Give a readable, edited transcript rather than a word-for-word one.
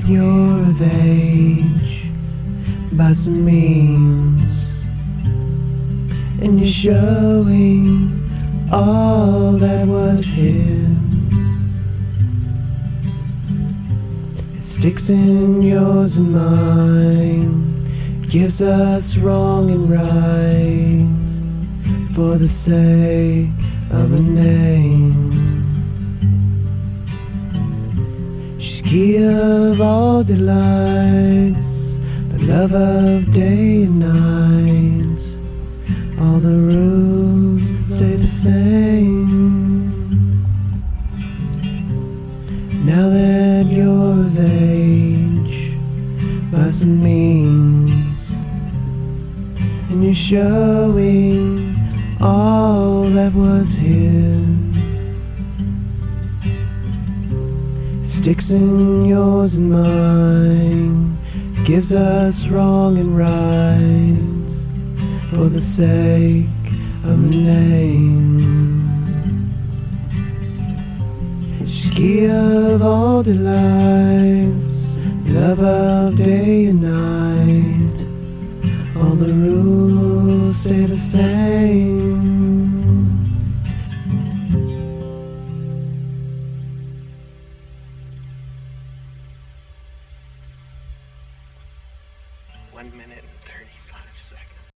that you're of age by some means, and you're showing all that was hid. It sticks in yours and mine, gives us wrong and right for the sake of a name. She's key of all delights, the love of day and night. All the rules stay the same. Now that you're of age by some means, and you're showing all that was hid, sticks in yours and mine, gives us wrong and right for the sake of a name. She's key of all delights, love of day and night. All the rules stay the same.